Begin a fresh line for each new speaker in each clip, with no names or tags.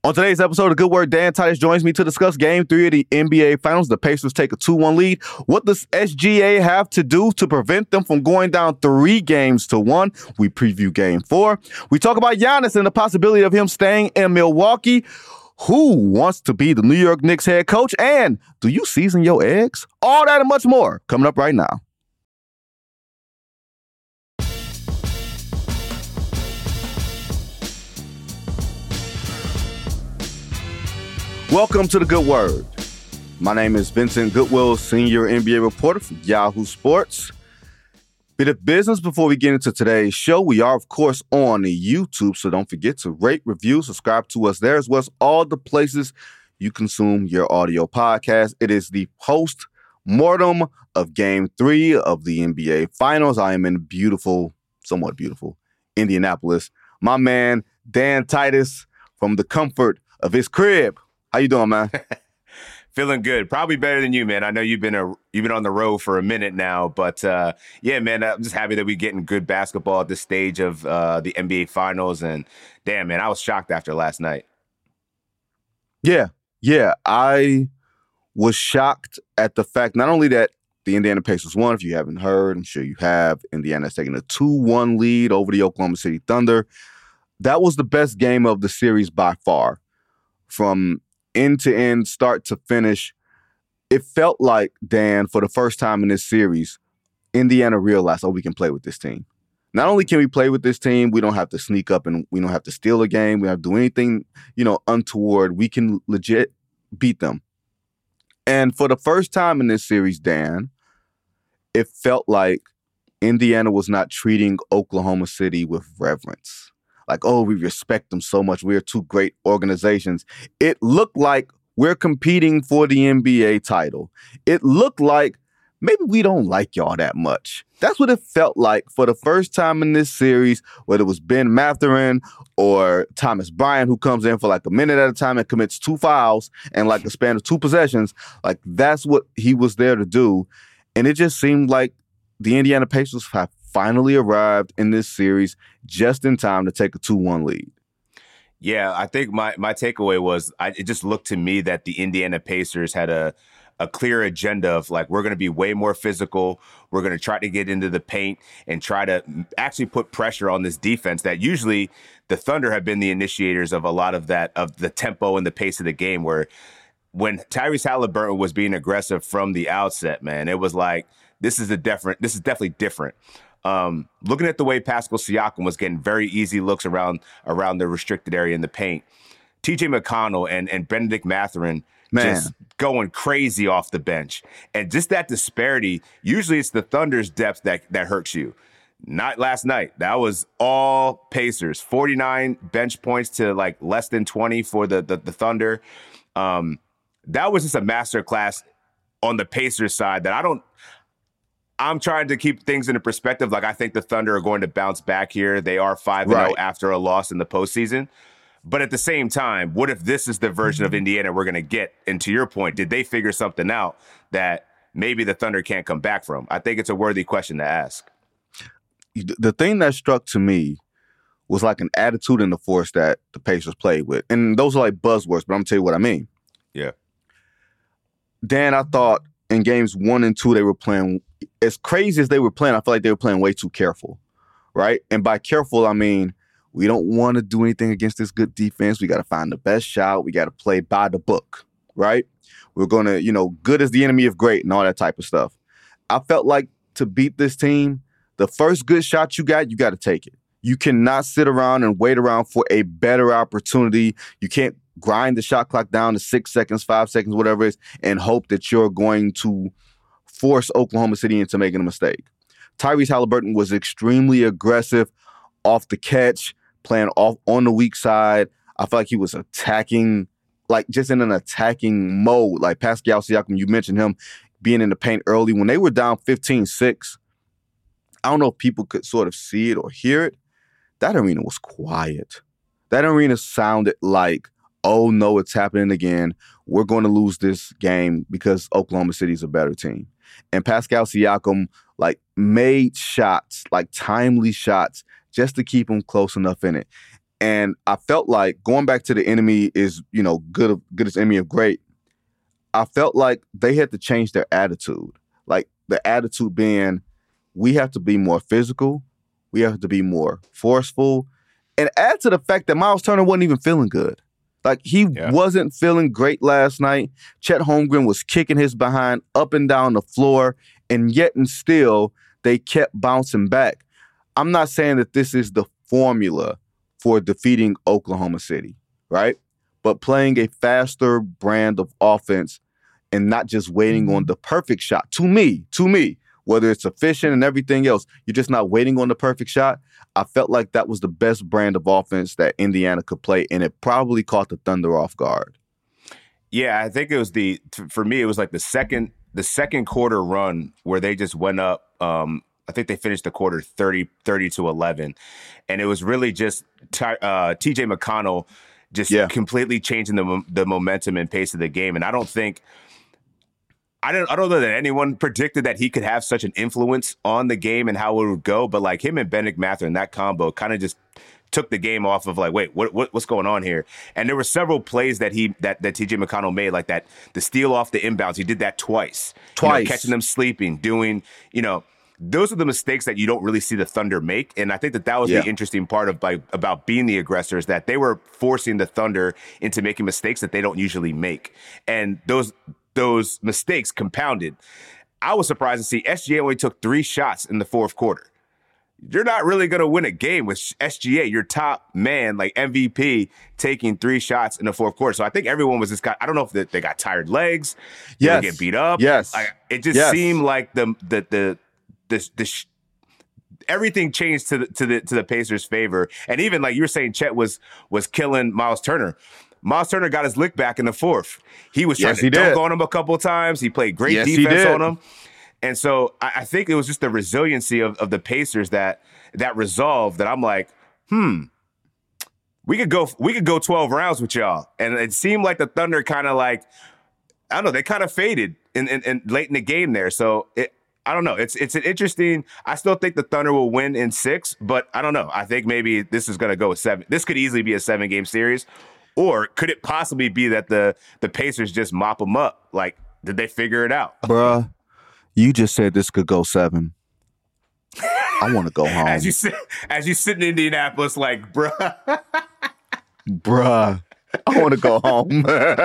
On today's episode of Good Word, Dan Titus joins me to discuss Game 3 of the NBA Finals. The Pacers take a 2-1 lead. What does SGA have to do to prevent them from going down 3-1? We preview Game 4. We talk about Giannis and the possibility of him staying in Milwaukee. Who wants to be the New York Knicks head coach? And do you season your eggs? All that and much more coming up right now. Welcome to the Good Word. My name is Vincent Goodwill, senior NBA reporter for Yahoo Sports. Bit of business before we get into today's show. We are, of course, on the YouTube, so don't forget to rate, review, subscribe to us there, as well as all the places you consume your audio podcast. It is the post-mortem of Game 3 of the NBA Finals. I am in beautiful, somewhat beautiful, Indianapolis. My man, Dan Titus, from the comfort of his crib. How you doing, man?
Feeling good. Probably better than you, man. I know you've been on the road for a minute now, but yeah, man, I'm just happy that we're getting good basketball at this stage of the NBA Finals. And damn, man, I was shocked after last night.
Yeah, I was shocked at the fact not only that the Indiana Pacers won. If you haven't heard, I'm sure you have. Indiana's taking a 2-1 lead over the Oklahoma City Thunder. That was the best game of the series by far. From end to end, start to finish, it felt like, Dan, for the first time in this series, Indiana realized, we can play with this team. Not only can we play with this team, we don't have to sneak up and we don't have to steal a game. We don't have to do anything, untoward. We can legit beat them. And for the first time in this series, Dan, it felt like Indiana was not treating Oklahoma City with reverence. Like, we respect them so much. We're two great organizations. It looked like we're competing for the NBA title. It looked like maybe we don't like y'all that much. That's what it felt like for the first time in this series, whether it was Ben Mathurin or Thomas Bryant, who comes in for like a minute at a time and commits 2 fouls and like a span of 2 possessions. Like, that's what he was there to do. And it just seemed like the Indiana Pacers have finally arrived in this series just in time to take a 2-1 lead.
Yeah, I think my takeaway was it just looked to me that the Indiana Pacers had a clear agenda of like, we're going to be way more physical. We're going to try to get into the paint and try to actually put pressure on this defense that usually the Thunder have been the initiators of a lot of that, of the tempo and the pace of the game, where when Tyrese Haliburton was being aggressive from the outset, man, it was like, this is definitely different. Looking at the way Pascal Siakam was getting very easy looks around the restricted area in the paint, TJ McConnell and Benedict Mathurin just going crazy off the bench. And just that disparity, usually it's the Thunder's depth that hurts you. Not last night. That was all Pacers. 49 bench points to like less than 20 for the Thunder. That was just a masterclass on the Pacers side that I'm trying to keep things into perspective. Like, I think the Thunder are going to bounce back here. They are 5-0 after a loss in the postseason. But at the same time, what if this is the version of Indiana we're going to get? And to your point, did they figure something out that maybe the Thunder can't come back from? I think it's a worthy question to ask.
The thing that struck to me was like an attitude and the force that the Pacers played with. And those are like buzzwords, but I'm going to tell you what I mean.
Yeah.
Dan, I thought in games 1 and 2, they were playing, as crazy as they were playing, I feel like they were playing way too careful, right? And by careful, I mean, we don't want to do anything against this good defense. We got to find the best shot. We got to play by the book, right? We're going to, good is the enemy of great and all that type of stuff. I felt like to beat this team, the first good shot you got to take it. You cannot sit around and wait around for a better opportunity. You can't grind the shot clock down to 6 seconds, 5 seconds, whatever it is, and hope that you're going to force Oklahoma City into making a mistake. Tyrese Haliburton was extremely aggressive off the catch, playing off on the weak side. I felt like he was attacking, like just in an attacking mode. Like Pascal Siakam, you mentioned him being in the paint early. When they were down 15-6, I don't know if people could sort of see it or hear it. That arena was quiet. That arena sounded like, oh no, it's happening again. We're going to lose this game because Oklahoma City is a better team. And Pascal Siakam made shots, like timely shots, just to keep him close enough in it. And I felt like going back to the enemy is, good as enemy of great. I felt like they had to change their attitude. Like the attitude being, we have to be more physical. We have to be more forceful. And add to the fact that Miles Turner wasn't even feeling good. Like he wasn't feeling great last night. Chet Holmgren was kicking his behind up and down the floor. And yet and still, they kept bouncing back. I'm not saying that this is the formula for defeating Oklahoma City, right? But playing a faster brand of offense and not just waiting on the perfect shot. To me, whether it's efficient and everything else, you're just not waiting on the perfect shot. I felt like that was the best brand of offense that Indiana could play, and it probably caught the Thunder off guard.
Yeah, I think it was for me, it was like the second quarter run where they just went up. I think they finished the quarter 30-11. And it was really just TJ McConnell just completely changing the momentum and pace of the game. And I don't know that anyone predicted that he could have such an influence on the game and how it would go. But like him and Bennedict Mathurin, that combo kind of just took the game off of like, wait, what's going on here? And there were several plays that TJ McConnell made, like that, the steal off the inbounds. He did that twice. Catching them sleeping, doing, those are the mistakes that you don't really see the Thunder make. And I think that was the interesting part about being the aggressor, is that they were forcing the Thunder into making mistakes that they don't usually make. And those mistakes compounded. I was surprised to see SGA only took 3 shots in the fourth quarter. You're not really going to win a game with SGA, your top man, like MVP, taking 3 shots in the fourth quarter. So I think everyone was I don't know if they got tired legs, they get beat up.
Yes.
It just seemed like everything changed to the Pacers' favor. And even like you were saying, Chet was killing Miles Turner. Miles Turner got his lick back in the fourth. He was trying to dunk on him a couple of times. He played great defense on him. And so I think it was just the resiliency of the Pacers that resolve that I'm like, we could go 12 rounds with y'all. And it seemed like the Thunder kind of like, I don't know, they kind of faded in late in the game there. So I don't know. It's an interesting. I still think the Thunder will win in 6, but I don't know. I think maybe this is going to go 7. This could easily be a 7-game series, or could it possibly be that the Pacers just mop them up? Like, did they figure it out,
bruh? You just said this could go 7. I want to go home.
As you sit in Indianapolis, like, bruh,
I want to go home.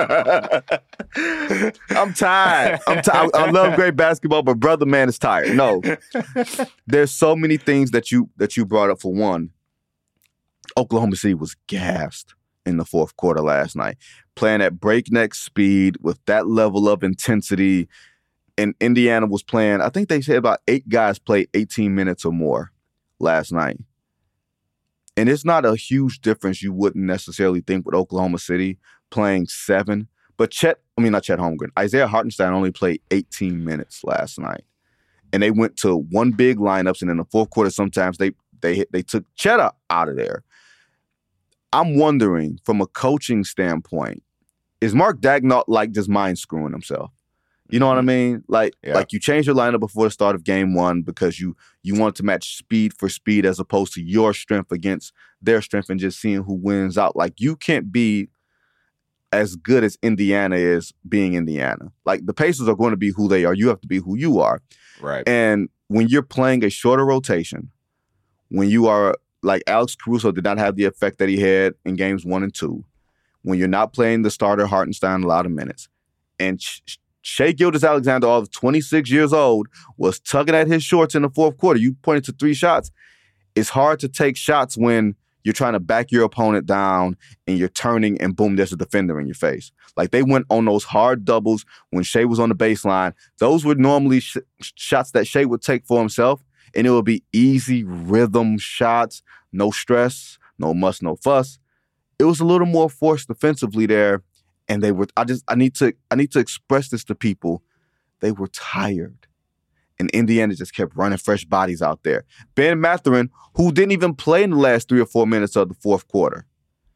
I'm tired. I love great basketball, but brother, man, is tired. No, there's so many things that you brought up. For one, Oklahoma City was gassed in the fourth quarter last night, playing at breakneck speed with that level of intensity. And Indiana was playing, I think they said about 8 guys played 18 minutes or more last night. And it's not a huge difference you wouldn't necessarily think with Oklahoma City playing 7. But not Chet Holmgren. Isaiah Hartenstein only played 18 minutes last night. And they went to one big lineups, and in the fourth quarter, sometimes they took Chet out of there. I'm wondering, from a coaching standpoint, is Mark Daigneault like just mind screwing himself? You know what I mean? Like you changed your lineup before the start of game 1 because you wanted to match speed for speed as opposed to your strength against their strength and just seeing who wins out. Like, you can't be as good as Indiana is being Indiana. Like, the Pacers are going to be who they are. You have to be who you are.
Right.
And when you're playing a shorter rotation, when you are like Alex Caruso did not have the effect that he had in games 1 and 2, when you're not playing the starter Hartenstein a lot of minutes, and Shai Gilgeous-Alexander, all of 26 years old, was tugging at his shorts in the fourth quarter. You pointed to 3 shots. It's hard to take shots when you're trying to back your opponent down and you're turning and boom, there's a defender in your face. Like, they went on those hard doubles when Shai was on the baseline. Those were normally shots that Shai would take for himself, and it would be easy rhythm shots, no stress, no muss, no fuss. It was a little more forced defensively there. And they were. I need to express this to people. They were tired, and Indiana just kept running fresh bodies out there. Ben Mathurin, who didn't even play in the last 3 or 4 minutes of the fourth quarter,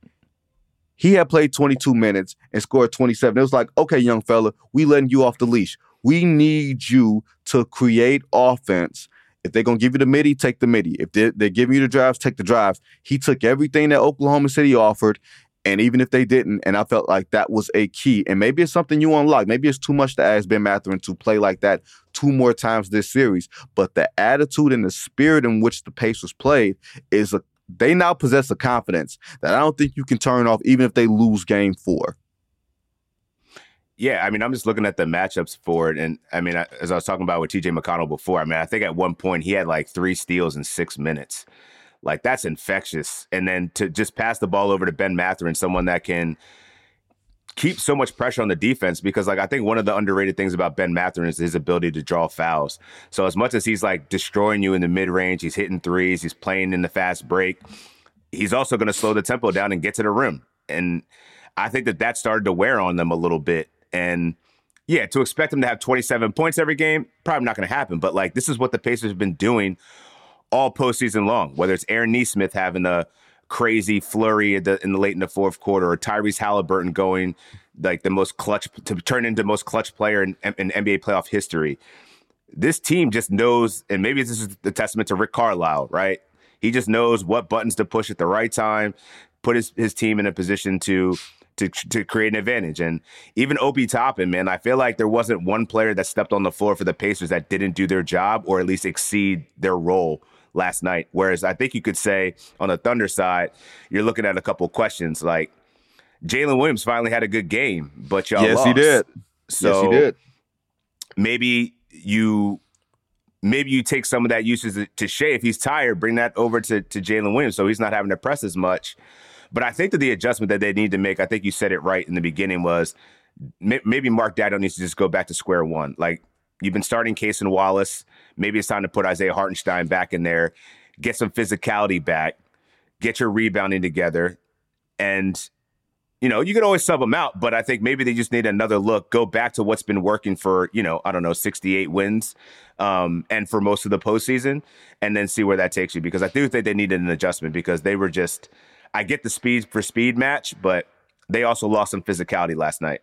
he had played 22 minutes and scored 27. It was like, okay, young fella, we letting you off the leash. We need you to create offense, If they're going to give you the midi, take the midi. If they're giving you the drives, take the drives. He took everything that Oklahoma City offered, and even if they didn't, and I felt like that was a key. And maybe it's something you unlock. Maybe it's too much to ask Ben Mathurin to play like that 2 more times this series. But the attitude and the spirit in which the Pacers played they now possess a confidence that I don't think you can turn off even if they lose game 4.
Yeah, I mean, I'm just looking at the matchups for it. And I mean, as I was talking about with TJ McConnell before, I mean, I think at one point he had like 3 steals in 6 minutes. Like, that's infectious. And then to just pass the ball over to Ben Mathurin, someone that can keep so much pressure on the defense, because like I think one of the underrated things about Ben Mathurin is his ability to draw fouls. So as much as he's like destroying you in the mid-range, he's hitting threes, he's playing in the fast break, he's also going to slow the tempo down and get to the rim. And I think that started to wear on them a little bit. And yeah, to expect him to have 27 points every game, probably not going to happen. But like, this is what the Pacers have been doing all postseason long, whether it's Aaron Nesmith having a crazy flurry in the late in the fourth quarter, or Tyrese Halliburton going like the most clutch to turn into most clutch player in NBA playoff history. This team just knows, and maybe this is the testament to Rick Carlisle, right? He just knows what buttons to push at the right time, put his team in a position to create an advantage. And even Obi Toppin, man, I feel like there wasn't one player that stepped on the floor for the Pacers that didn't do their job or at least exceed their role last night. Whereas I think you could say on the Thunder side, you're looking at a couple of questions like Jalen Williams finally had a good game, but y'all lost.
He did.
So
yes, he did.
Maybe you take some of that usage to Shea. If he's tired, bring that over to Jalen Williams so he's not having to press as much. But I think that the adjustment that they need to make, I think you said it right in the beginning, was maybe Mark Daigneault needs to just go back to square one. Like, you've been starting Cason Wallace. Maybe it's time to put Isaiah Hartenstein back in there, get some physicality back, get your rebounding together. And, you know, you can always sub them out, but I think maybe they just need another look, go back to what's been working for, 68 wins and for most of the postseason, and then see where that takes you. Because I do think they needed an adjustment, because they were just, I get the speed for speed match, but they also lost some physicality last night.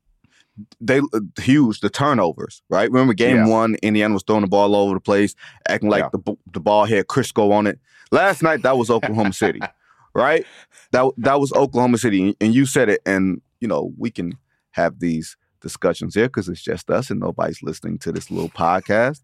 They huge, the turnovers, right? Remember game 1, Indiana was throwing the ball all over the place, acting like the ball had Crisco on it. Last night, that was Oklahoma City, right? That was Oklahoma City, and you said it. And we can have these discussions here because it's just us and nobody's listening to this little podcast.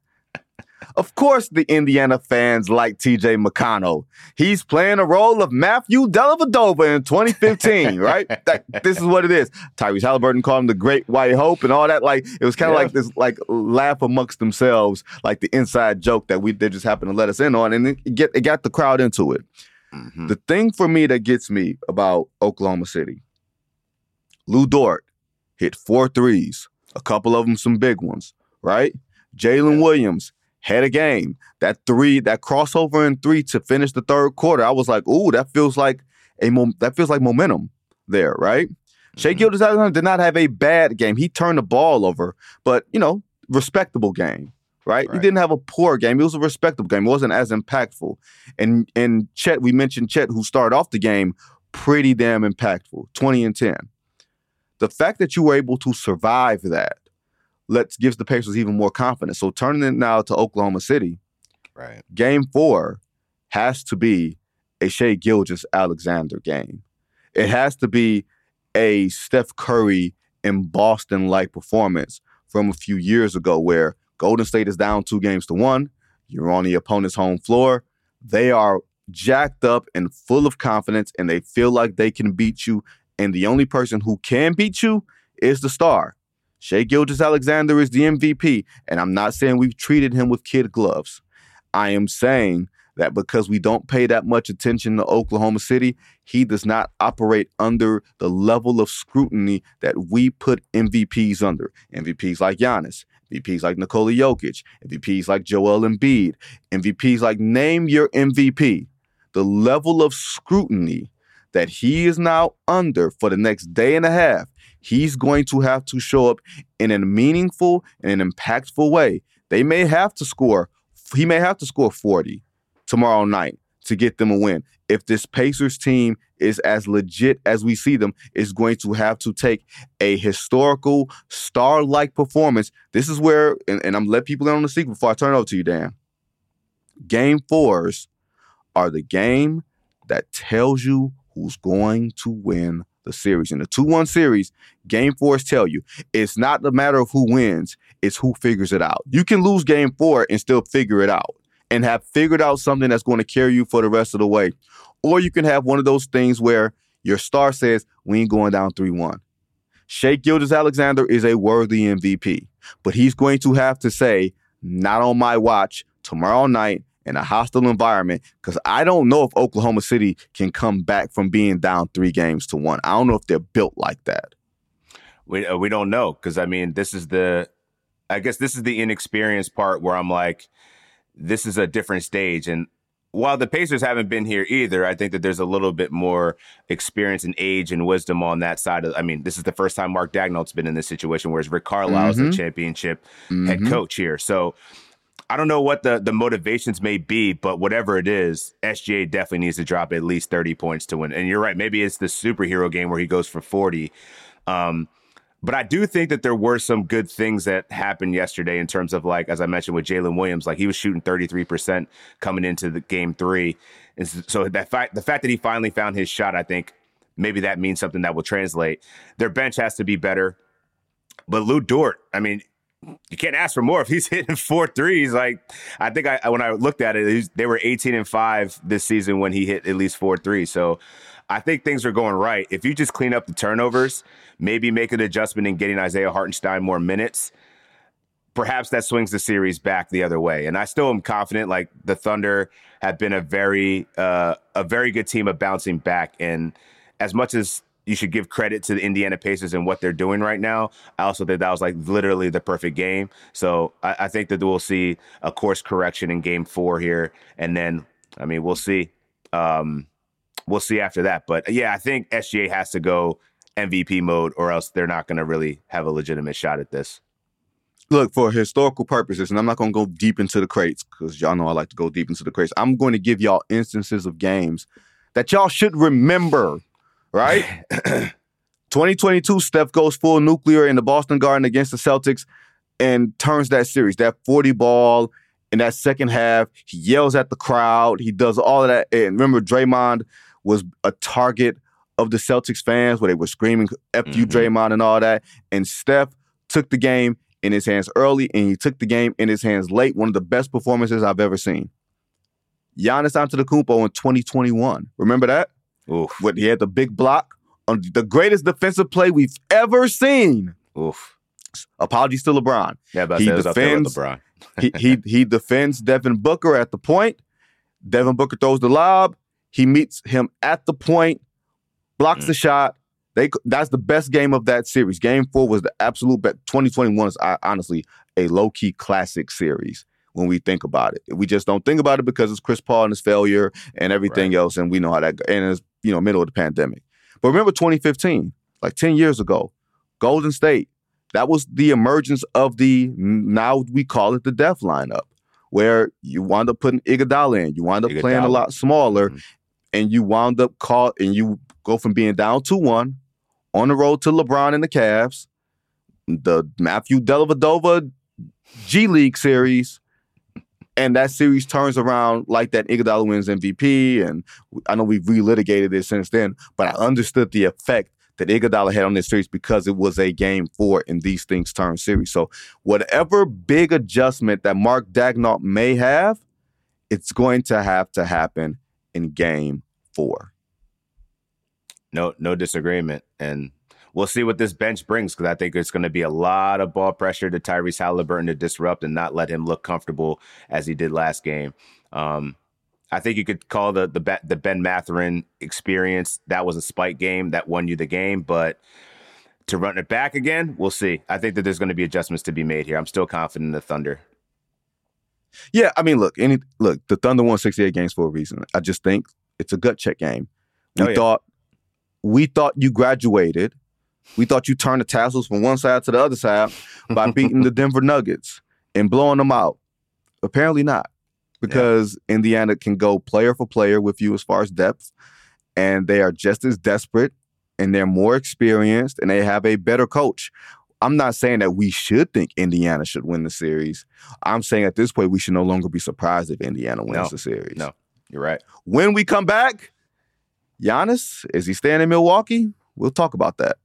Of course, the Indiana fans like TJ McConnell. He's playing the role of Matthew Dellavedova in 2015, right? This is what it is. Tyrese Halliburton called him the Great White Hope and all that. Like, it was kind of like this, like, laugh amongst themselves, like the inside joke that they just happened to let us in on, and it got the crowd into it. Mm-hmm. The thing for me that gets me about Oklahoma City, Lou Dort hit 4 threes, a couple of them some big ones, right? Jalen Williams had a game. That crossover in 3 to finish the third quarter, I was like, ooh, that feels like momentum there, right? Mm-hmm. Shai Gilgeous-Alexander did not have a bad game. He turned the ball over, but, respectable game, right? He didn't have a poor game. It was a respectable game. It wasn't as impactful. And Chet, we mentioned Chet, who started off the game, pretty damn impactful, 20 and 10. The fact that you were able to survive that gives the Pacers even more confidence. So turning it now to Oklahoma City,
right?
Game 4 has to be a Shai Gilgeous-Alexander game. It has to be a Steph Curry in Boston-like performance from a few years ago, where Golden State is down 2-1. You're on the opponent's home floor. They are jacked up and full of confidence, and they feel like they can beat you. And the only person who can beat you is the star. Shai Gilgeous-Alexander is the MVP, and I'm not saying we've treated him with kid gloves. I am saying that because we don't pay that much attention to Oklahoma City, he does not operate under the level of scrutiny that we put MVPs under. MVPs like Giannis, MVPs like Nikola Jokic, MVPs like Joel Embiid, MVPs like name your MVP. The level of scrutiny that he is now under for the next day and a half, he's going to have to show up in a meaningful and an impactful way. He may have to score 40 tomorrow night to get them a win. If this Pacers team is as legit as we see them, is going to have to take a historical star-like performance. This is where, and I'm letting people in on the secret before I turn it over to you, Dan. Game 4s are the game that tells you who's going to win the series. In the 2-1 series, Game 4s tell you it's not the matter of who wins, it's who figures it out. You can lose Game 4 and still figure it out and have figured out something that's going to carry you for the rest of the way. Or you can have one of those things where your star says, we ain't going down 3-1. Shai Gilgeous-Alexander is a worthy MVP, but he's going to have to say, not on my watch, tomorrow night in a hostile environment, because I don't know if Oklahoma City can come back from being down 3-1. I don't know if they're built like that.
We don't know, because, I mean, this is the inexperienced part where I'm like, this is a different stage. And while the Pacers haven't been here either, I think that there's a little bit more experience and age and wisdom on that side. I mean, this is the first time Mark Daigneault's been in this situation, whereas Rick Carlisle is the championship head coach here. So I don't know what the motivations may be, but whatever it is, SGA definitely needs to drop at least 30 points to win. And you're right, maybe it's the superhero game where he goes for 40. But I do think that there were some good things that happened yesterday in terms of, like, as I mentioned with Jalen Williams, like he was shooting 33% coming into the game 3. And so the fact that he finally found his shot, I think maybe that means something that will translate. Their bench has to be better. But Lou Dort, I mean, you can't ask for more. If he's hitting 4 threes, like I think when I looked at it, they were 18-5 this season when he hit at least 4 threes. So I think things are going right. If you just clean up the turnovers, maybe make an adjustment in getting Isaiah Hartenstein more minutes, perhaps that swings the series back the other way. And I still am confident, like the Thunder have been a very good team of bouncing back. And as much as you should give credit to the Indiana Pacers and what they're doing right now, I also think that was like literally the perfect game. So I think that we'll see a course correction in game 4 here. And then, I mean, we'll see. We'll see after that. But yeah, I think SGA has to go MVP mode or else they're not going to really have a legitimate shot at this.
Look, for historical purposes, and I'm not going to go deep into the crates because y'all know I like to go deep into the crates. I'm going to give y'all instances of games that y'all should remember, right? 2022, Steph goes full nuclear in the Boston Garden against the Celtics and turns that series, that 40 ball in that second half. He yells at the crowd. He does all of that. And remember, Draymond was a target of the Celtics fans where they were screaming, F you, Draymond, and all that. And Steph took the game in his hands early, and he took the game in his hands late. One of the best performances I've ever seen. Giannis Antetokounmpo in 2021. Remember that?
Oof.
What, he had the big block on the greatest defensive play we've ever seen.
Oof.
Apologies to LeBron.
Yeah, but he defends LeBron.
he defends Devin Booker at the point. Devin Booker throws the lob. He meets him at the point, blocks the shot. That's the best game of that series. Game 4 was the absolute best. 2021 is honestly a low-key classic series when we think about it. We just don't think about it because it's Chris Paul and his failure and everything else, and we know how that goes. And it's, middle of the pandemic. But remember 2015, like 10 years ago, Golden State, that was the emergence of now we call it the death lineup, where you wound up putting Iguodala in. You wound up playing a lot smaller, and you wound up and you go from being down 2-1 on the road to LeBron and the Cavs, the Matthew Dellavedova G League series, and that series turns around like that. Iguodala wins MVP, and I know we've relitigated it since then, but I understood the effect that Iguodala had on this series because it was a game 4 and these things turn series. So whatever big adjustment that Mark Daigneault may have, it's going to happen in game 4.
No disagreement. And we'll see what this bench brings, because I think it's going to be a lot of ball pressure to Tyrese Halliburton to disrupt and not let him look comfortable as he did last game. I think you could call the Ben Mathurin experience, that was a spike game that won you the game, but to run it back again, we'll see. I think that there's going to be adjustments to be made here. I'm still confident in the Thunder.
Yeah, I mean, look, the Thunder won 68 games for a reason. I just think it's a gut check game. We thought you graduated. We thought you turned the tassels from one side to the other side by beating the Denver Nuggets and blowing them out. Apparently not, because Indiana can go player for player with you as far as depth, and they are just as desperate, and they're more experienced, and they have a better coach. I'm not saying that we should think Indiana should win the series. I'm saying at this point, we should no longer be surprised if Indiana wins the series.
No, you're right.
When we come back, Giannis, is he staying in Milwaukee? We'll talk about that.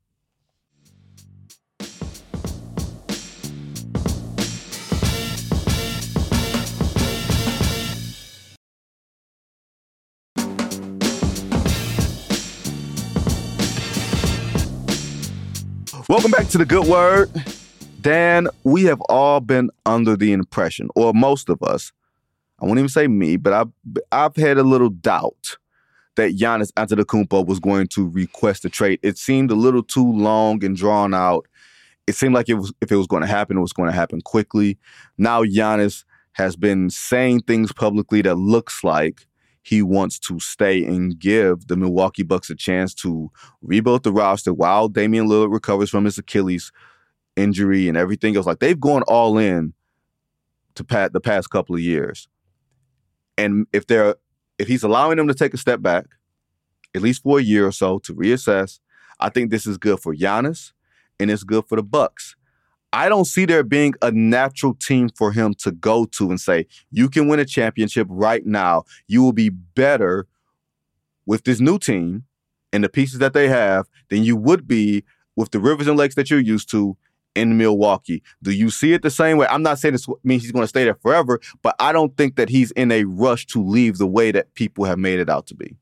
Welcome back to The Good Word. Dan, we have all been under the impression, or most of us, I won't even say me, but I've had a little doubt that Giannis Antetokounmpo was going to request a trade. It seemed a little too long and drawn out. It seemed like if it was going to happen, it was going to happen quickly. Now Giannis has been saying things publicly that looks like he wants to stay and give the Milwaukee Bucks a chance to rebuild the roster while Damian Lillard recovers from his Achilles injury and everything else. Like, they've gone all in to the past couple of years. And if he's allowing them to take a step back, at least for a year or so, to reassess, I think this is good for Giannis and it's good for the Bucks. I don't see there being a natural team for him to go to and say, you can win a championship right now. You will be better with this new team and the pieces that they have than you would be with the Rivers and Lakes that you're used to in Milwaukee. Do you see it the same way? I'm not saying this means he's going to stay there forever, but I don't think that he's in a rush to leave the way that people have made it out to be.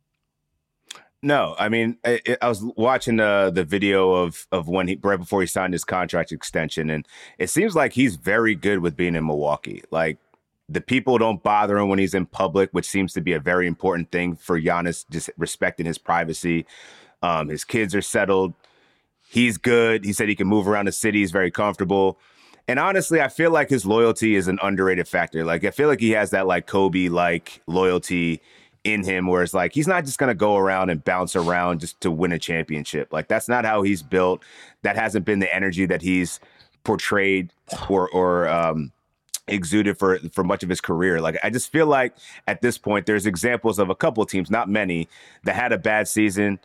No, I mean, I was watching the video of when right before he signed his contract extension, and it seems like he's very good with being in Milwaukee. Like, the people don't bother him when he's in public, which seems to be a very important thing for Giannis, just respecting his privacy. His kids are settled. He's good. He said he can move around the city. He's very comfortable. And honestly, I feel like his loyalty is an underrated factor. Like, I feel like he has that like Kobe-like loyalty in him, where it's like he's not just going to go around and bounce around just to win a championship. Like, that's not how he's built. That hasn't been the energy that he's portrayed or exuded for much of his career. Like, I just feel like at this point, there's examples of a couple of teams, not many, that had a bad season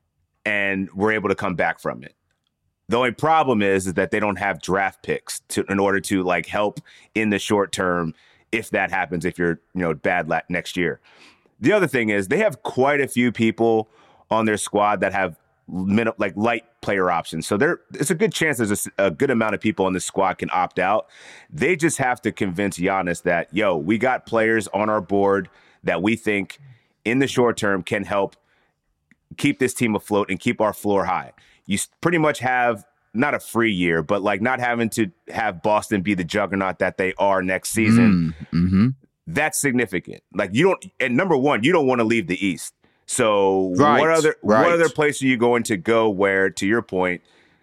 and were able to come back from it. The only problem is that they don't have draft picks in order to like help in the short term if that happens, if you're bad next year. The other thing is they have quite a few people on their squad that have light player options. So it's a good chance there's a good amount of people on this squad can opt out. They just have to convince Giannis that, we got players on our board that we think in the short term can help keep this team afloat and keep our floor high. You pretty much have not a free year, but like not having to have Boston be the juggernaut that they are next season.
Mm-hmm.
That's significant. Like, and number one, you don't want to leave the East. So what other place are you going to go where, to your point,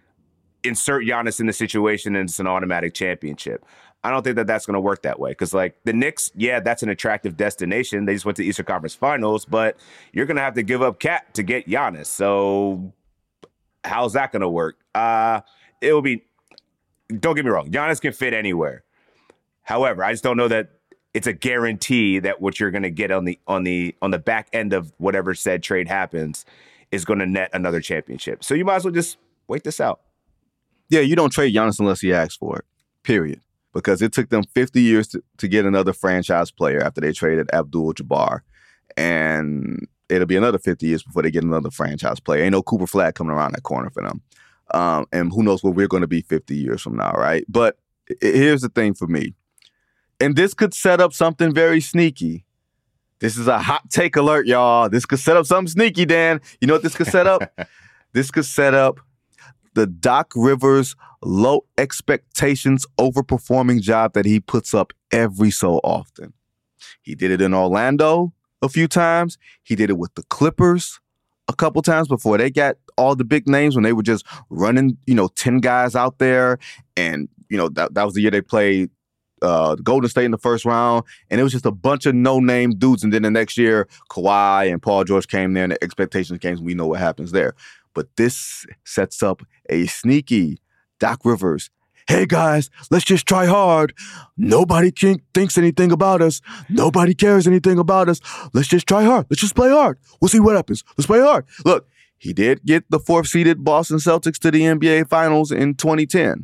insert Giannis in the situation and it's an automatic championship? I don't think that that's going to work that way, because like the Knicks, that's an attractive destination. They just went to the Eastern Conference Finals, but you're going to have to give up Cat to get Giannis. So how's that going to work? It will be. Don't get me wrong, Giannis can fit anywhere. However, I just don't know that it's a guarantee that what you're going to get on the back end of whatever said trade happens is going to net another championship. So you might as well just wait this out.
Yeah, you don't trade Giannis unless he asks for it, period. Because it took them 50 years to get another franchise player after they traded Abdul-Jabbar. And it'll be another 50 years before they get another franchise player. Ain't no Cooper Flag coming around that corner for them. And who knows where we're going to be 50 years from now, right? But here's the thing for me. And this could set up something very sneaky. This is a hot take alert, y'all. This could set up something sneaky, Dan. You know what this could set up? This could set up the Doc Rivers low expectations, overperforming job that he puts up every so often. He did it in Orlando a few times. He did it with the Clippers a couple times before they got all the big names, when they were just running, 10 guys out there. And, that was the year they played Golden State in the first round, and it was just a bunch of no-name dudes. And then the next year, Kawhi and Paul George came there, and the expectations came, and we know what happens there. But this sets up a sneaky Doc Rivers. Hey, guys, let's just try hard. Nobody thinks anything about us. Nobody cares anything about us. Let's just try hard. Let's just play hard. We'll see what happens. Let's play hard. Look, he did get the 4th-seeded Boston Celtics to the NBA Finals in 2010.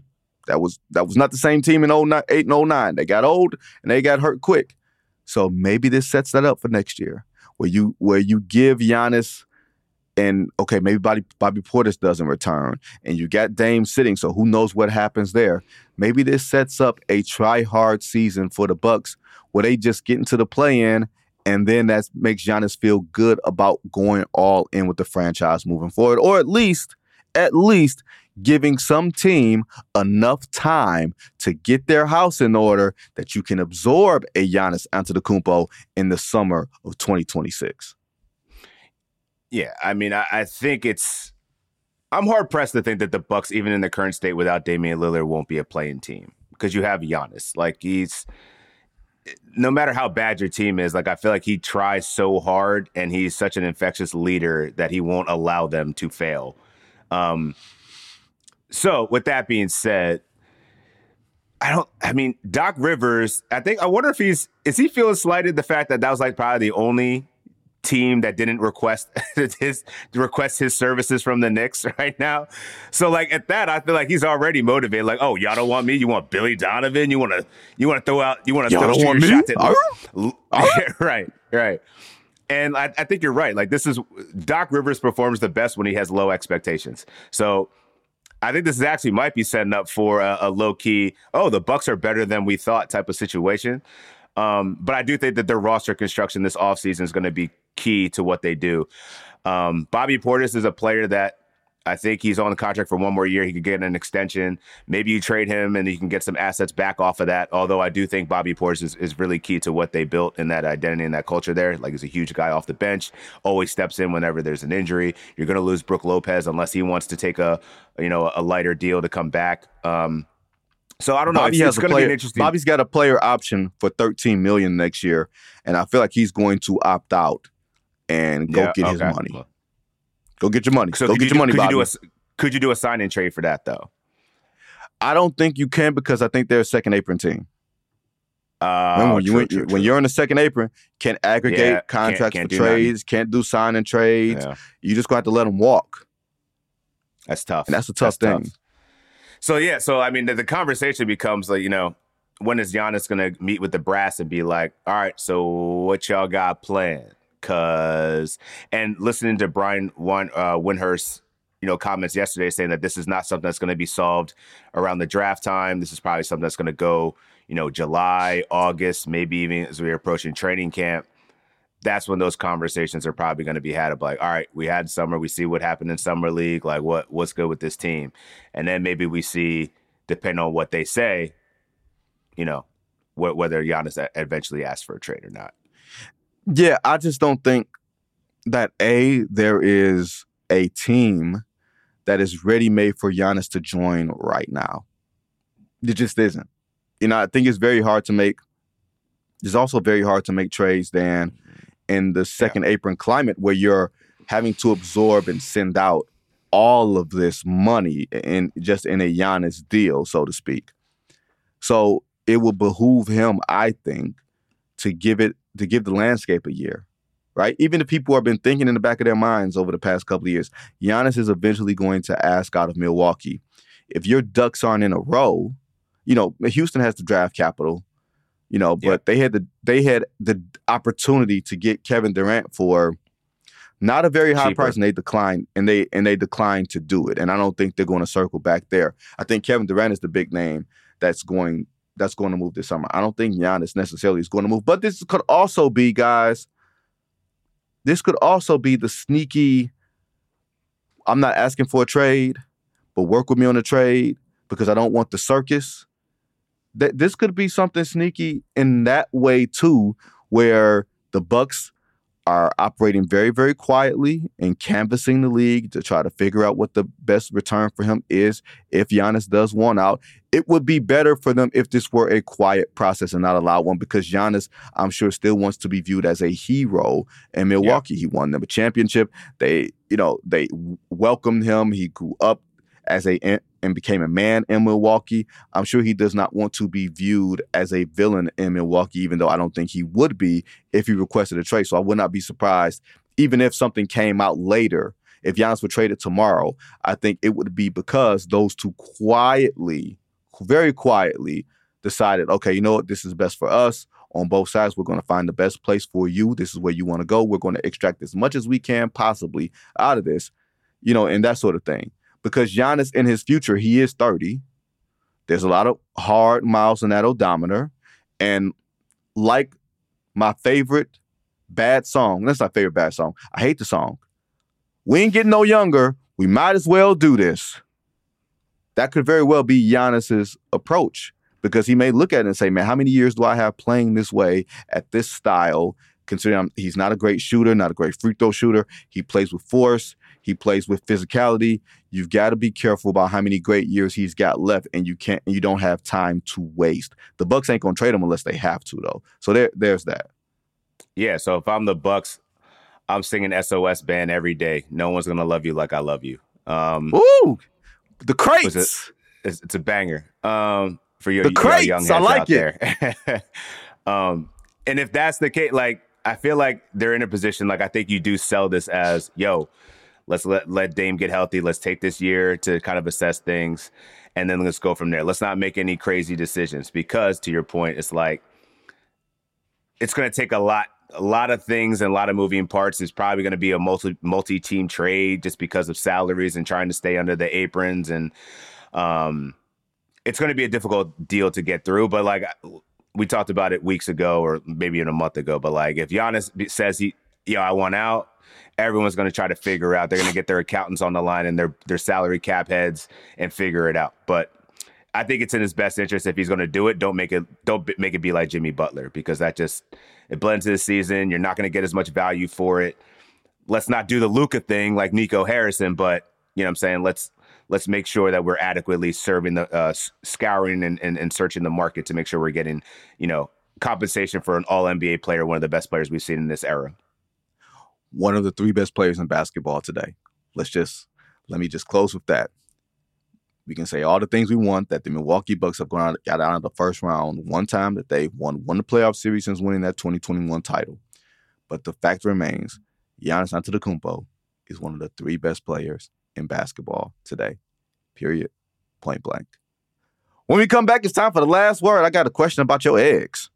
That was not the same team in 08 and 09. They got old and they got hurt quick. So maybe this sets that up for next year, where you give Giannis and, okay, maybe Bobby Portis doesn't return, and you got Dame sitting, so who knows what happens there. Maybe this sets up a try-hard season for the Bucks where they just get into the play-in, and then that makes Giannis feel good about going all in with the franchise moving forward, or at least giving some team enough time to get their house in order that you can absorb a Giannis Antetokounmpo in the summer of 2026.
Yeah, I mean, I think I'm hard-pressed to think that the Bucks, even in the current state without Damian Lillard, won't be a playing team because you have Giannis. Like, no matter how bad your team is, like, I feel like he tries so hard and he's such an infectious leader that he won't allow them to fail. So with that being said, Doc Rivers, I wonder if is he feeling slighted the fact that was like probably the only team that didn't request his services from the Knicks right now. So like at that, I feel like he's already motivated. Like, oh, y'all don't want me? You want Billy Donovan? You want to throw your shots at right. And I think you're right. Like, this is Doc Rivers performs the best when he has low expectations. So I think this actually might be setting up for a low key, the Bucks are better than we thought type of situation. But I do think that their roster construction this offseason is going to be key to what they do. Bobby Portis is a player that I think he's on the contract for one more year. He could get an extension. Maybe you trade him and you can get some assets back off of that. Although I do think Bobby Portis is really key to what they built in that identity and that culture there. Like, he's a huge guy off the bench, always steps in whenever there's an injury. You're going to lose Brook Lopez unless he wants to take a lighter deal to come back. So I don't know. It's going to be an interesting.
Bobby's got a player option for $13 million next year, and I feel like he's going to opt out and go get his money. Go get your money.
So
get your money, Bobby.
Could you do a sign and trade for that though?
I don't think you can, because I think they're a second apron team. When you're in the second apron, can't aggregate contracts for trades, can't do sign and trades. Yeah. You just going to have to let them walk.
That's tough.
And that's a tough thing.
So I mean, the conversation becomes like, when is Giannis going to meet with the brass and be like, all right, so what y'all got planned? And listening to Brian Windhorst's, comments yesterday saying that this is not something that's going to be solved around the draft time. This is probably something that's going to go, July, August, maybe even as we're approaching training camp. That's when those conversations are probably going to be had of like, all right, we had summer, we see what happened in summer league. Like what's good with this team? And then maybe we see, depending on what they say, whether Giannis eventually asks for a trade or not.
Yeah, I just don't think that there is a team that is ready-made for Giannis to join right now. It just isn't. I think it's very hard to make. It's also very hard to make trades, Dan, in the second apron climate where you're having to absorb and send out all of this money in a Giannis deal, so to speak. So it will behoove him, I think, to give the landscape a year, right? Even if people have been thinking in the back of their minds over the past couple of years, Giannis is eventually going to ask out of Milwaukee. If your ducks aren't in a row, Houston has the draft capital, but they had the opportunity to get Kevin Durant for not a very high price, and they declined, and they declined to do it. And I don't think they're going to circle back there. I think Kevin Durant is the big name that's going to move this summer. I don't think Giannis necessarily is going to move. But this could also be, guys, the sneaky, I'm not asking for a trade, but work with me on a trade because I don't want the circus. This could be something sneaky in that way, too, where the Bucks are operating very, very quietly and canvassing the league to try to figure out what the best return for him is if Giannis does want out. It would be better for them if this were a quiet process and not a loud one, because Giannis, I'm sure, still wants to be viewed as a hero in Milwaukee. Yeah. He won them a championship. They welcomed him. He grew up and became a man in Milwaukee. I'm sure he does not want to be viewed as a villain in Milwaukee, even though I don't think he would be if he requested a trade. So I would not be surprised, even if something came out later, if Giannis were traded tomorrow. I think it would be because those two quietly very quietly decided, okay, you know what, this is best for us. On both sides, we're going to find the best place for you. This is where you want to go. We're going to extract as much as we can possibly out of this, and that sort of thing. Because Giannis in his future, he is 30. There's a lot of hard miles on that odometer. And like my favorite bad song, that's my favorite bad song. I hate the song. We ain't getting no younger. We might as well do this. That could very well be Giannis's approach, because he may look at it and say, man, how many years do I have playing this way at this style, considering he's not a great shooter, not a great free throw shooter. He plays with force. He plays with physicality. You've got to be careful about how many great years he's got left, and you don't have time to waste. The Bucks ain't going to trade him unless they have to, though. So there's that.
Yeah, so if I'm the Bucks, I'm singing SOS band every day. No one's going to love you like I love you.
Ooh, the crates.
It's a banger. For your
the crates,
young heads
I like
out there. And if that's the case, like, I feel like they're in a position, like, I think you do sell this as, yo, let's let Dame get healthy. Let's take this year to kind of assess things, and then let's go from there. Let's not make any crazy decisions, because to your point, it's like, it's going to take a lot of things and a lot of moving parts. It's probably going to be a multi-team trade just because of salaries and trying to stay under the aprons. And it's going to be a difficult deal to get through. But like we talked about it weeks ago, or maybe even a month ago, but like if Giannis says I want out, everyone's going to try to figure out. They're going to get their accountants on the line and their salary cap heads and figure it out. But I think it's in his best interest if he's going to do it. Don't make it be like Jimmy Butler, because it blends to the season. You're not going to get as much value for it. Let's not do the Luka thing like Nico Harrison, but you know what I'm saying? Let's make sure that we're adequately serving the scouring and searching the market to make sure we're getting, compensation for an all NBA player, one of the best players we've seen in this era.
One of the 3 best players in basketball today. Let me just close with that. We can say all the things we want, that the Milwaukee Bucks have got out of the first round one time, that they've won the playoff series since winning that 2021 title. But the fact remains, Giannis Antetokounmpo is one of the 3 best players in basketball today. Period. Point blank. When we come back, it's time for the last word. I got a question about your eggs.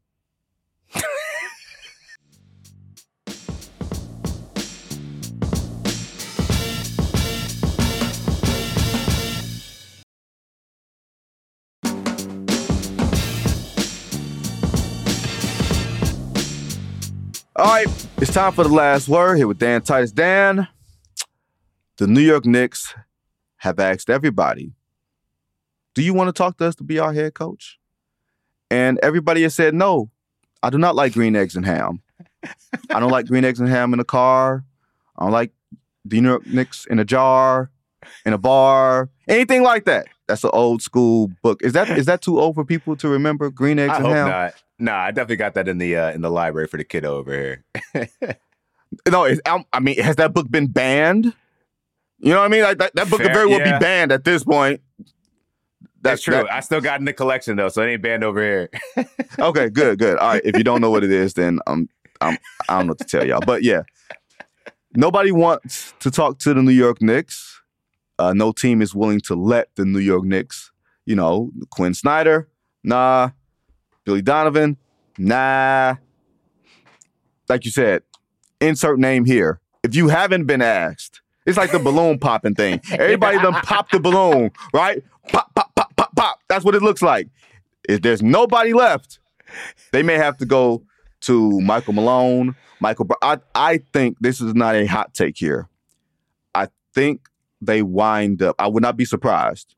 All right, it's time for the last word here with Dan Titus. Dan, the New York Knicks have asked everybody, do you want to talk to us to be our head coach? And everybody has said, no, I do not like green eggs and ham. I don't like green eggs and ham in a car. I don't like the New York Knicks in a jar, in a bar, anything like that. That's an old school book. Is that too old for people to remember, green eggs and ham?
Not. No, I definitely got that in the library for the kiddo over here.
No, has that book been banned? You know what I mean? Like that book could very well be banned at this point.
That's true. I still got in the collection though, so it ain't banned over here.
Okay, good. All right, if you don't know what it is, then I don't know what to tell y'all. But yeah, nobody wants to talk to the New York Knicks. No team is willing to let the New York Knicks. Quinn Snyder, nah. Billy Donovan, nah. Like you said, insert name here. If you haven't been asked, it's like the balloon popping thing. Everybody done popped the balloon, right? Pop, pop, pop, pop, pop. That's what it looks like. If there's nobody left, they may have to go to Michael Malone, Michael Brown. I think this is not a hot take here. I think they wind up, I would not be surprised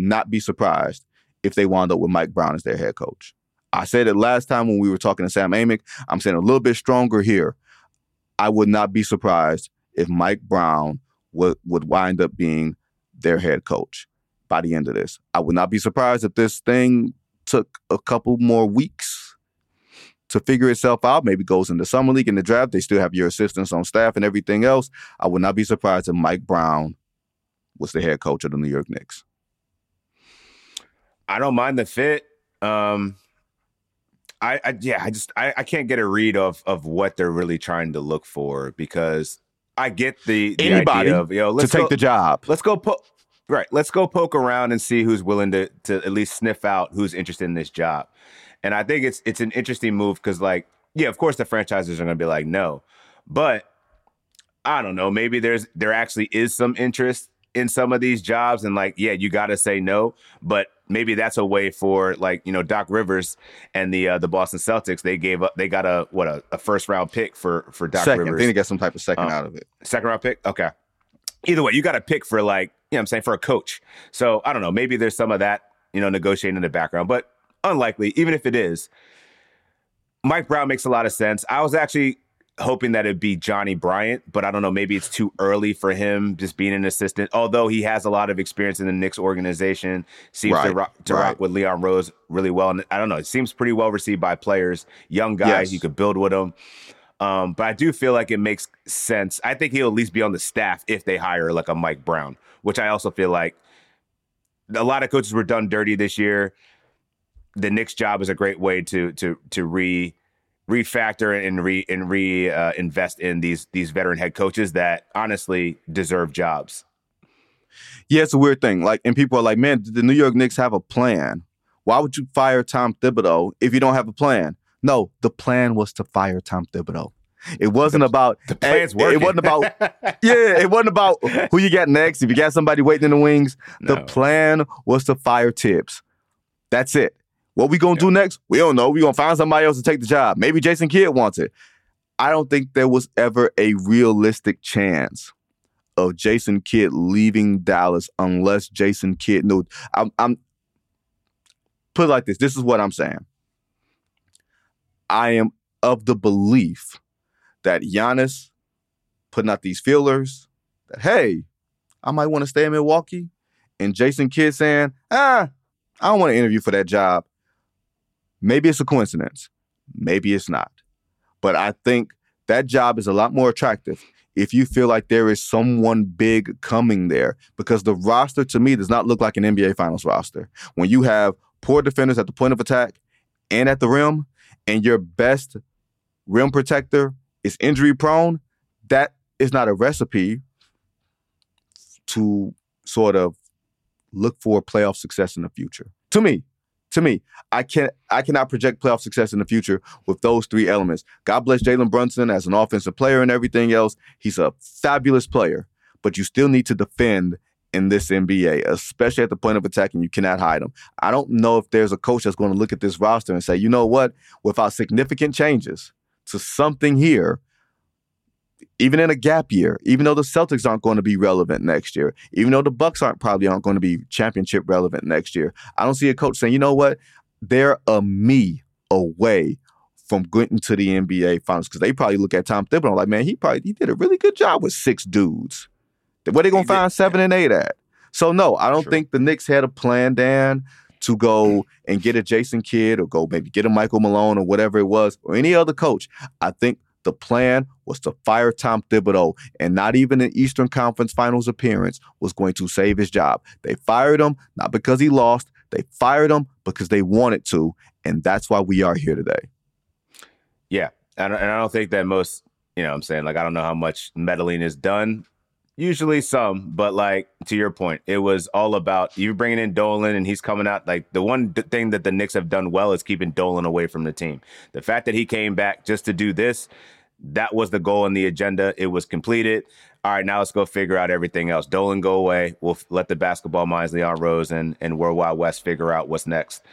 if they wound up with Mike Brown as their head coach. I said it last time when we were talking to Sam Amick. I'm saying a little bit stronger here. I would not be surprised if Mike Brown would wind up being their head coach by the end of this. I would not be surprised if this thing took a couple more weeks to figure itself out. Maybe goes into Summer League and the draft. They still have your assistants on staff and everything else. I would not be surprised if Mike Brown was the head coach of the New York Knicks.
I don't mind the fit. I can't get a read of what they're really trying to look for, because I get the
anybody
idea of,
let's take the job.
Let's go put Right. Let's go poke around and see who's willing to at least sniff out who's interested in this job. And I think it's an interesting move because, like, yeah, of course the franchises are going to be like, no. But I don't know. Maybe there actually is some interest in some of these jobs. And, like, yeah, you got to say no. But maybe that's a way for, like, you know, Doc Rivers and the Boston Celtics. They got a first round pick for Doc
Second.
Rivers.
I think they got some type of second out of it.
Second round pick? Okay. Either way, you got to pick for, like, you know what I'm saying, for a coach. So I don't know. Maybe there's some of that, you know, negotiating in the background, but unlikely. Even if it is, Mike Brown makes a lot of sense. I was actually hoping that it'd be Johnny Bryant, but I don't know. Maybe it's too early for him just being an assistant, although he has a lot of experience in the Knicks organization, seems to rock with Leon Rose really well. And I don't know. It seems pretty well received by players, young guys. You could build with them. But I do feel like it makes sense. I think he'll at least be on the staff if they hire like a Mike Brown, which I also feel like a lot of coaches were done dirty this year. The Knicks job is a great way to refactor and invest in these veteran head coaches that honestly deserve jobs.
Yeah, it's a weird thing. Like, and people are like, man, did the New York Knicks have a plan? Why would you fire Tom Thibodeau if you don't have a plan? No, the plan was to fire Tom Thibodeau. It wasn't about
the plan's working.
It wasn't about it wasn't about who you got next. If you got somebody waiting in the wings, the plan was to fire Tibbs. That's it. What we gonna do next? We don't know. We gonna find somebody else to take the job. Maybe Jason Kidd wants it. I don't think there was ever a realistic chance of Jason Kidd leaving Dallas unless Jason Kidd knew. I'm put it like this. This is what I'm saying. I am of the belief that Giannis putting out these feelers that, hey, I might want to stay in Milwaukee, and Jason Kidd saying, I don't want to interview for that job. Maybe it's a coincidence. Maybe it's not. But I think that job is a lot more attractive if you feel like there is someone big coming there, because the roster to me does not look like an NBA Finals roster. When you have poor defenders at the point of attack and at the rim, and your best rim protector is injury prone, that is not a recipe to sort of look for playoff success in the future. To me, I cannot project playoff success in the future with those three elements. God bless Jalen Brunson as an offensive player and everything else. He's a fabulous player, but you still need to defend in this NBA, especially at the point of attack, and you cannot hide them. I don't know if there's a coach that's going to look at this roster and say, you know what, without significant changes to something here, even in a gap year, even though the Celtics aren't going to be relevant next year, even though the Bucks aren't going to be championship relevant next year, I don't see a coach saying, you know what, they're a me away from getting to the NBA Finals, because they probably look at Tom Thibodeau like, man, he did a really good job with 6 dudes. Where they going to find 7 and 8 at? So, no, I don't think the Knicks had a plan, Dan, to go and get a Jason Kidd or go maybe get a Michael Malone or whatever it was, or any other coach. I think the plan was to fire Tom Thibodeau, and not even an Eastern Conference Finals appearance was going to save his job. They fired him not because he lost. They fired him because they wanted to, and that's why we are here today.
Yeah, and I don't think that most, you know what I'm saying, like, I don't know how much meddling is done. Usually some, but, like, to your point, it was all about you bringing in Dolan, and he's coming out. Like, the one thing that the Knicks have done well is keeping Dolan away from the team. The fact that he came back just to do this, that was the goal and the agenda. It was completed. All right, now let's go figure out everything else. Dolan, go away. We'll let the basketball minds, Leon Rose and World Wide West, figure out what's next.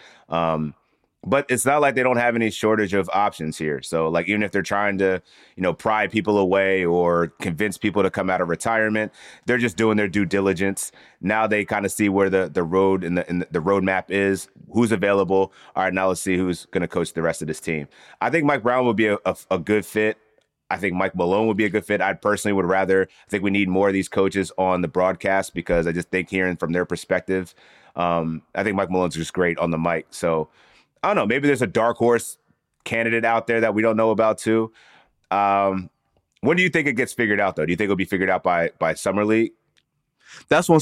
But it's not like they don't have any shortage of options here. So, like, even if they're trying to, you know, pry people away or convince people to come out of retirement, they're just doing their due diligence. Now they kind of see where the road and the roadmap is, who's available. All right, now let's see who's going to coach the rest of this team. I think Mike Brown would be a good fit. I think Mike Malone would be a good fit. I personally would rather. I think we need more of these coaches on the broadcast, because I just think hearing from their perspective, I think Mike Malone's just great on the mic. So, I don't know. Maybe there's a dark horse candidate out there that we don't know about too. When do you think it gets figured out, though? Do you think it'll be figured out by Summer League?
That's when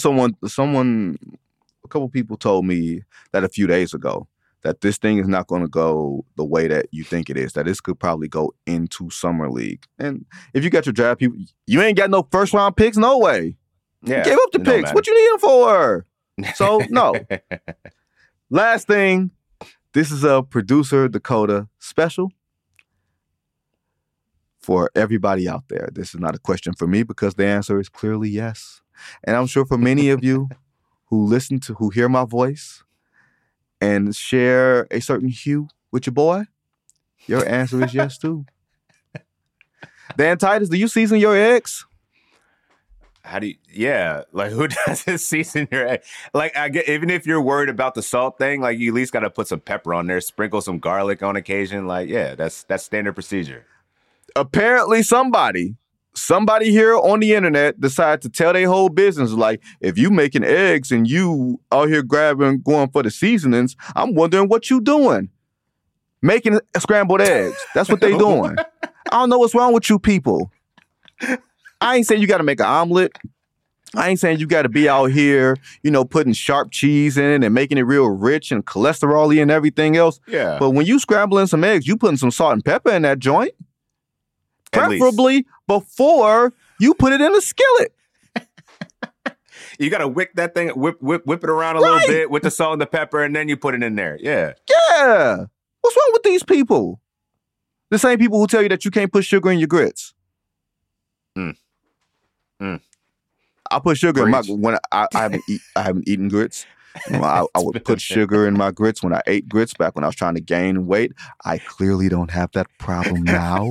a couple people told me that a few days ago, that this thing is not going to go the way that you think it is, that this could probably go into Summer League. And if you got your draft people, you ain't got no first round picks, no way.
Yeah,
Gave up the picks. What you need them for? So, no. Last thing, this is a Producer Dakota special for everybody out there. This is not a question for me because the answer is clearly yes. And I'm sure for many of you who hear my voice and share a certain hue with your boy, your answer is yes too. Dan Titus, do you season your eggs?
How do you, yeah, like who doesn't season your egg? Like, I get, even if you're worried about the salt thing, like you at least got to put some pepper on there, sprinkle some garlic on occasion. Like, yeah, that's standard procedure.
Apparently somebody here on the internet decided to tell their whole business, like, if you making eggs and you out here going for the seasonings, I'm wondering what you doing. Making scrambled eggs. That's what they doing. I don't know what's wrong with you people. I ain't saying you got to make an omelet. I ain't saying you got to be out here, putting sharp cheese in it and making it real rich and cholesterol-y and everything else.
Yeah.
But when you scrambling some eggs, you putting some salt and pepper in that joint. Preferably before you put it in a skillet.
You got to whip that thing, whip it around a little bit with the salt and the pepper, and then you put it in there. Yeah.
Yeah. What's wrong with these people? The same people who tell you that you can't put sugar in your grits. I put sugar in my when I haven't eaten grits. I would put sugar in my grits when I ate grits back when I was trying to gain weight. I clearly don't have that problem now.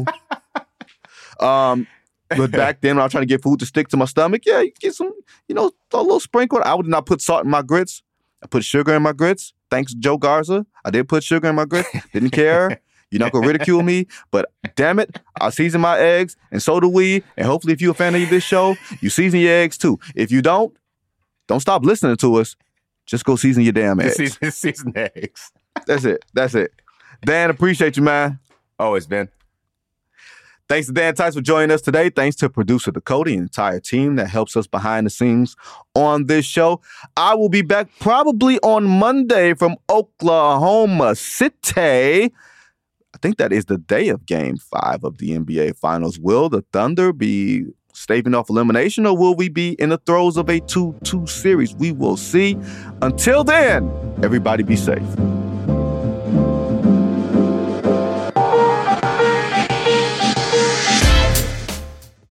But back then when I was trying to get food to stick to my stomach, yeah, you get some, a little sprinkle. I would not put salt in my grits. I put sugar in my grits. Thanks, Joe Garza. I did put sugar in my grits. Didn't care. You're not going to ridicule me, but damn it, I season my eggs, and so do we. And hopefully if you're a fan of this show, you season your eggs too. If you don't stop listening to us. Just go season your damn eggs.
Season eggs.
That's it. Dan, appreciate you, man.
Always, Ben.
Thanks to Dan Tice for joining us today. Thanks to producer Dakota and the entire team that helps us behind the scenes on this show. I will be back probably on Monday from Oklahoma City. I think that is the day of Game 5 of the NBA Finals. Will the Thunder be staving off elimination, or will we be in the throes of a 2-2 series? We will see. Until then, everybody be safe.